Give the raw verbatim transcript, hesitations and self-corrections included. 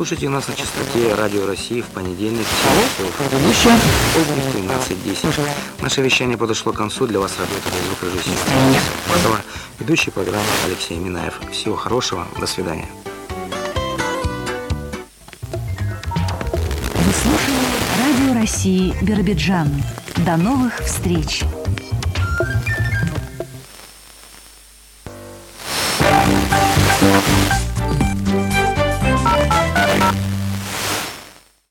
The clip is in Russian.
Слушайте нас на частоте Радио России в понедельник в тринадцать десять. Наше вещание подошло к концу. Для вас работали звукорежиссер, ведущий программы Алексей Минаев. Всего хорошего. До свидания. Вы слушали Радио России Биробиджан. До новых встреч!